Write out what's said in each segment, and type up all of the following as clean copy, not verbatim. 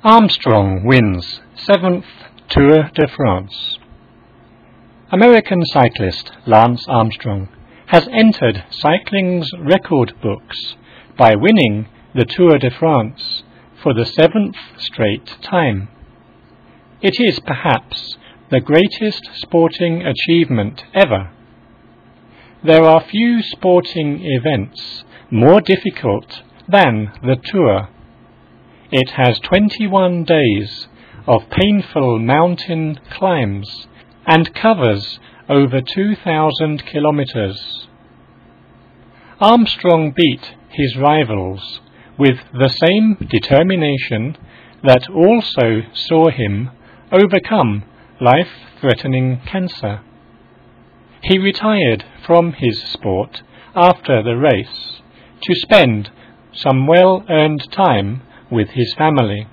Armstrong wins 7th Tour de France. American cyclist Lance Armstrong has entered cycling's record books by winning the Tour de France for the 7th straight time. It is perhaps the greatest sporting achievement ever. There are few sporting events more difficult than the Tour. It has 21 days of painful mountain climbs and covers over 2,000 kilometers. Armstrong beat his rivals with the same determination that also saw him overcome life-threatening cancer. He retired from his sport after the race to spend some well-earned time with his family.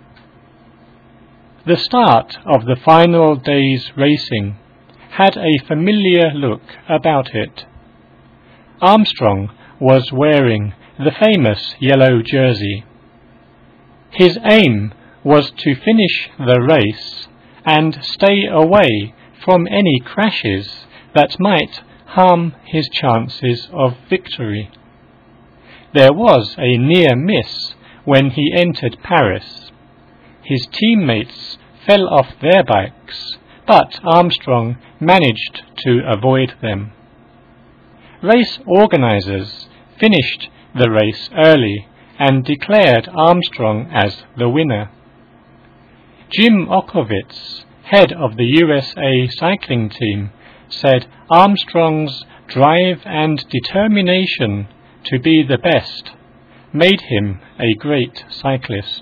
The start of the final day's racing had a familiar look about it. Armstrong was wearing the famous yellow jersey. His aim was to finish the race and stay away from any crashes that might harm his chances of victory. There was a near miss when he entered Paris. His teammates fell off their bikes, but Armstrong managed to avoid them. Race organizers finished the race early and declared Armstrong as the winner. Jim Okowitz, head of the USA cycling team, said Armstrong's drive and determination to be the best made him a great cyclist.